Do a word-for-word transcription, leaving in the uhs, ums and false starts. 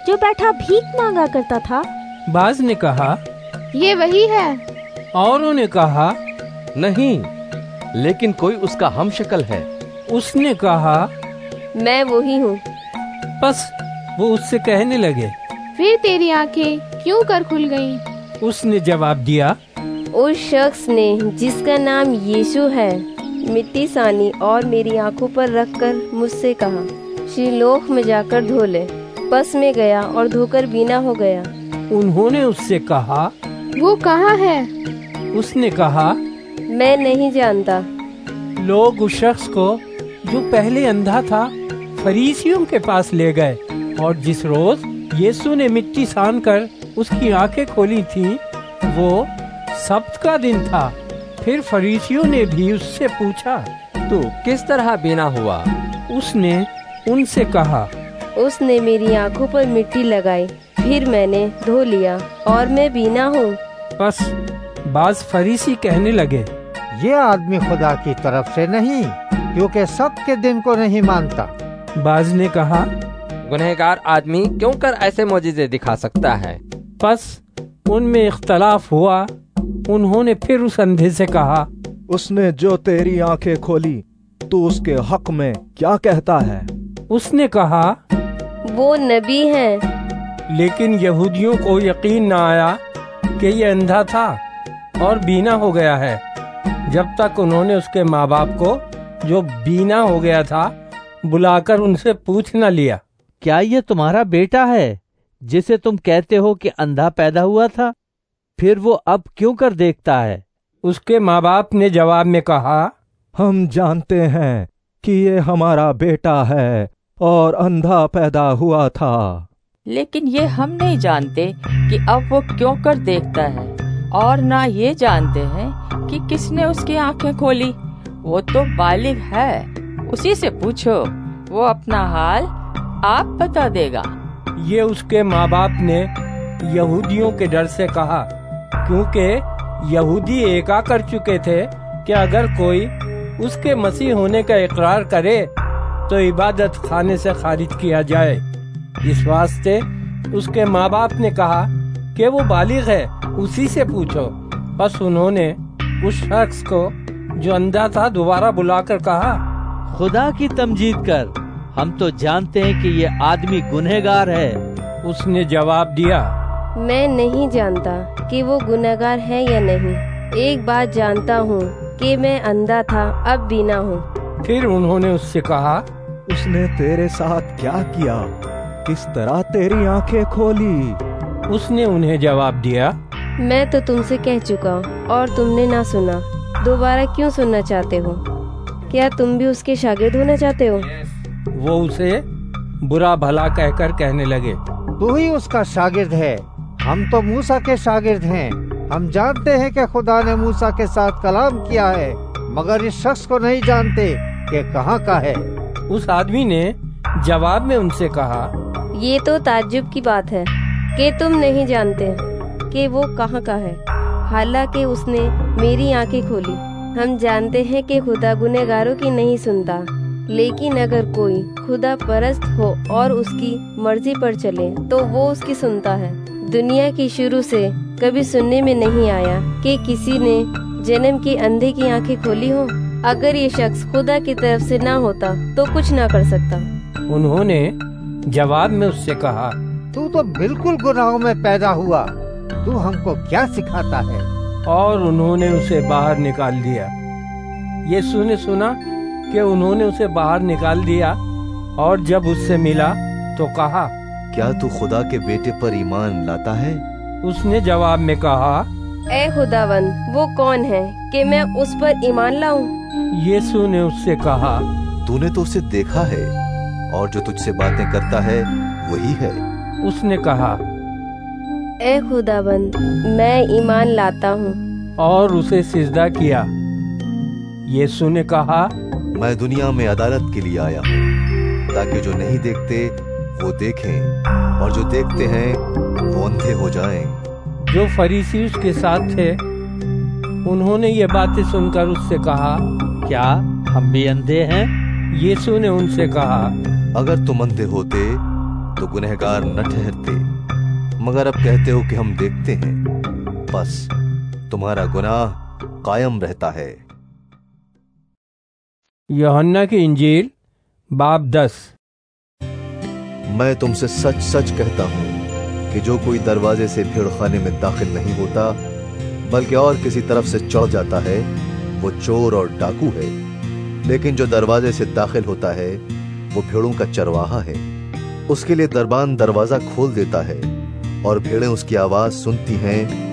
जो बैठा भीख मांगा करता था? बाज ने कहा, ये वही है। औरों ने कहा, नहीं, लेकिन कोई उसका हमशक्ल है। उसने कहा, मैं वही हूँ। बस वो उससे कहने लगे, फिर तेरी आंखें क्यों कर खुल गईं? उसने जवाब दिया, उस शख्स ने जिसका नाम यीशु है मिट्टी सानी और मेरी आंखों पर रखकर मुझसे कहा, शीलोह में जाकर धो ले। बस में गया और धोकर बीना हो गया। उन्होंने उससे कहा, वो कहाँ है? उसने कहा, मैं नहीं जानता। लोग उस शख्स को जो पहले अंधा था फरीसियों के पास ले गए, और जिस रोज यीशु ने मिट्टी सान कर उसकी आंखें खोली थी वो सब्त का दिन था। फिर फरीसियों ने भी उससे पूछा, तू किस तरह बीना हुआ? उसने उनसे कहा, उसने मेरी आंखों पर मिट्टी लगाई, फिर मैंने धो लिया और मैं बीना हूँ। बस बाज फरीसी कहने लगे, ये आदमी खुदा की तरफ से नहीं, क्योंकि सब्त के दिन को नहीं मानता। बाज ने कहा, गुनहगार आदमी क्यों कर ऐसे मौजिज़े दिखा सकता है? बस उनमें इख्तलाफ हुआ। उन्होंने फिर उस अंधे से कहा, उसने जो तेरी आंखें खोली, तू उसके हक में क्या कहता है? उसने कहा, वो नबी हैं। लेकिन यहूदियों को यकीन न आया कि ये अंधा था और बीना हो गया है, जब तक उन्होंने उसके माँ बाप को जो बीना हो गया था बुलाकर उनसे पूछ न लिया, क्या ये तुम्हारा बेटा है जिसे तुम कहते हो कि अंधा पैदा हुआ था? फिर वो अब क्यों कर देखता है? उसके माँ बाप ने जवाब में कहा, हम जानते हैं कि ये हमारा बेटा है और अंधा पैदा हुआ था, लेकिन ये हम नहीं जानते कि अब वो क्यों कर देखता है, और ना ये जानते हैं कि किसने उसकी आंखें खोली। वो तो बालिग है, उसी से पूछो, वो अपना हाल आप बता देगा। ये उसके माँ बाप ने यहूदियों के डर से कहा, क्योंकि यहूदी एका कर चुके थे कि अगर कोई उसके मसीह होने का इकरार करे तो इबादत खाने से खारिज किया जाए। इस वास्ते उसके माँ बाप ने कहा कि वो बालिग है, उसी से पूछो। बस उन्होंने उस शख्स को जो अंधा था दोबारा बुलाकर कहा, खुदा की तमजीद कर, हम तो जानते हैं कि ये आदमी गुनहगार है। उसने जवाब दिया, मैं नहीं जानता कि वो गुनहगार है या नहीं। एक बात जानता हूँ कि मैं अंधा था, अब बीना हूँ। फिर उन्होंने उससे कहा, उसने तेरे साथ क्या किया? किस तरह तेरी आंखें खोली? उसने उन्हें जवाब दिया, मैं तो तुमसे कह चुका और तुमने ना सुना। दोबारा क्यों सुनना चाहते हो? क्या तुम भी उसके शागिर्द होना चाहते हो? वो उसे बुरा भला कहकर कहने लगे, तू ही उसका शागिर्द है, हम तो मूसा के शागिर्द हैं। हम जानते हैं कि खुदा ने मूसा के साथ कलाम किया है, मगर इस शख्स को नहीं जानते कि कहाँ का है। उस आदमी ने जवाब में उनसे कहा, ये तो ताज्जुब की बात है कि तुम नहीं जानते कि वो कहाँ का है, हालांकि उसने मेरी आंखें खोली। हम जानते हैं कि खुदा गुनहगारों की नहीं सुनता, लेकिन अगर कोई खुदा परस्त हो और उसकी मर्जी पर चले तो वो उसकी सुनता है। दुनिया की शुरू से कभी सुनने में नहीं आया कि किसी ने जन्म के अंधे की आंखें खोली हो। अगर ये शख्स खुदा की तरफ से ना होता तो कुछ ना कर सकता। उन्होंने जवाब में उससे कहा, तू तो बिल्कुल गुनाहों में पैदा हुआ, तू हमको क्या सिखाता है? और उन्होंने उसे बाहर निकाल दिया। यीशु ने सुना कि उन्होंने उसे बाहर निकाल दिया, और जब उससे मिला तो कहा, क्या तू खुदा के बेटे पर ईमान लाता है? उसने जवाब में कहा, ऐ खुदावन, वो कौन है कि मैं उस पर ईमान लाऊं? यीशु ने उससे कहा, तूने तो उसे देखा है, और जो तुझसे बातें करता है वही है। उसने कहा, ऐ खुदावन, मैं ईमान लाता हूँ, और उसे सिजदा किया। यीशु ने कहा, मैं दुनिया में अदालत के लिए आया हूँ, ताकि जो नहीं देखते वो देखें, और जो देखते हैं वो अंधे हो जाएं। जो फरीसी उसके साथ थे उन्होंने ये बातें सुनकर उससे कहा, क्या हम भी अंधे हैं? यीशु ने उनसे कहा, अगर तुम अंधे होते तो गुनहगार न ठहरते, मगर अब कहते हो कि हम देखते हैं, बस तुम्हारा गुनाह कायम रहता है। यूहन्ना की इंजील बाब दस। मैं तुमसे सच सच कहता हूँ कि जो कोई दरवाजे से भेड़ खाने में दाखिल नहीं होता बल्कि और किसी तरफ से चढ़ जाता है, वो चोर और डाकू है। लेकिन जो दरवाजे से दाखिल होता है वो भेड़ों का चरवाहा है। उसके लिए दरबान दरवाजा खोल देता है और भेड़ें उसकी आवाज सुनती हैं